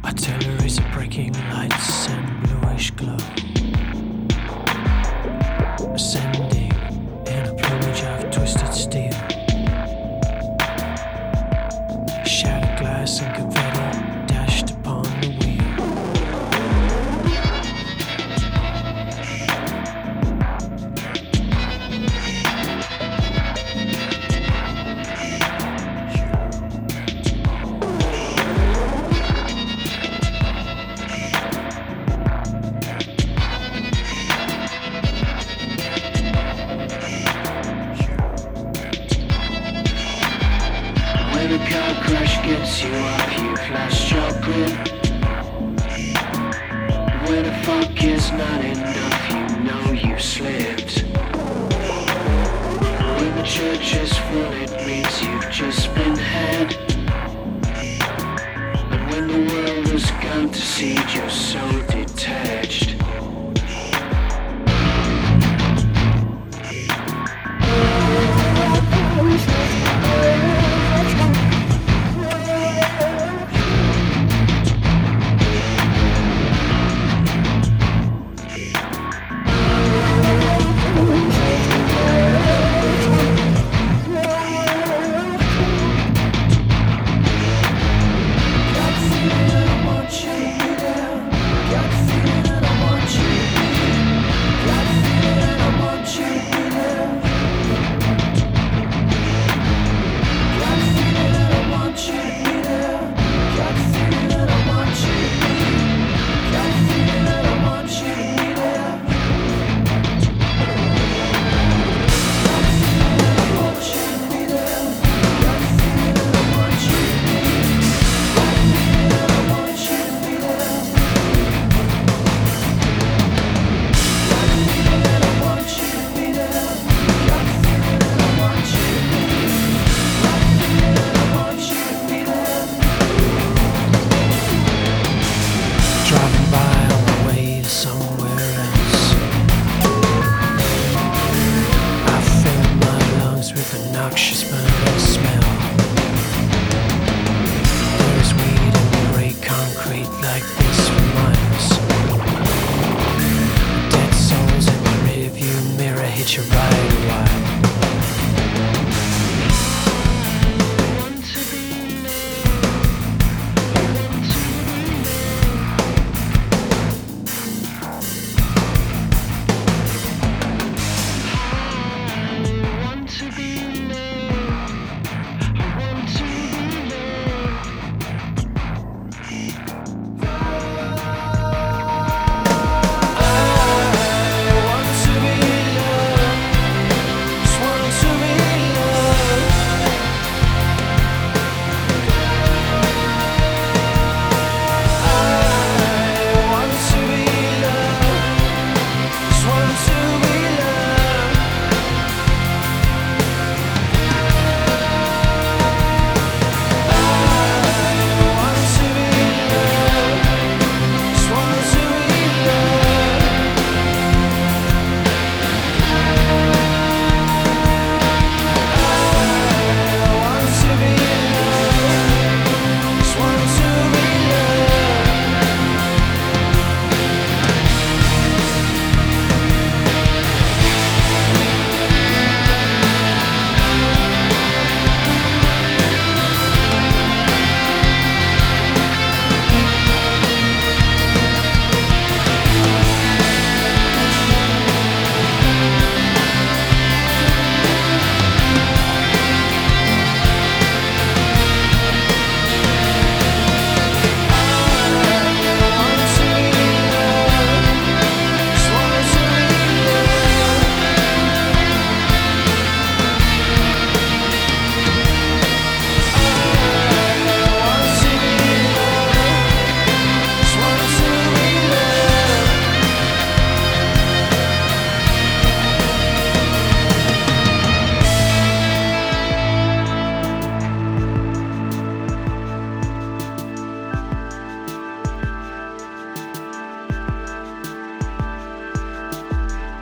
Artillery's breaking lights and bluish glow, ascending in a plumage of twisted steel. Shattered glass and confetti dashed upon the wheel. When a car crash gets you up, you flash your grin. When a fuck is not enough, you know you slipped. When the church is full, it means you've just been had. And when the world has gone to seed, you're so detached. Driving by on the way to somewhere else, I fill my lungs with a noxious burning smell. There's weed and grey concrete like